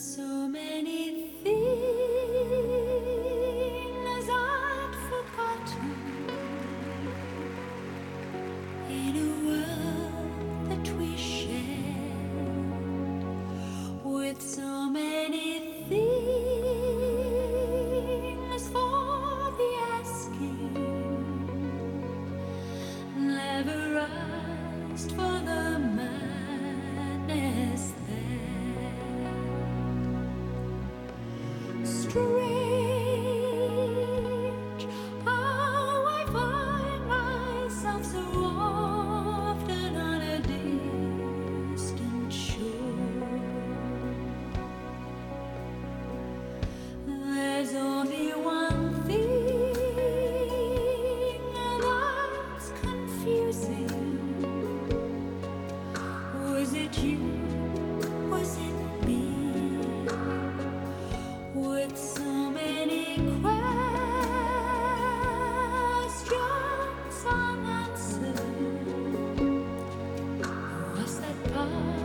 So many things I'd forgotten in a world that we shared, with so many things for the asking, never asked for the madness there. Strange how I find myself so often on a distant shore. There's only one thing that's confusing. Was it you? Was it me? With so many questions unanswered, was that part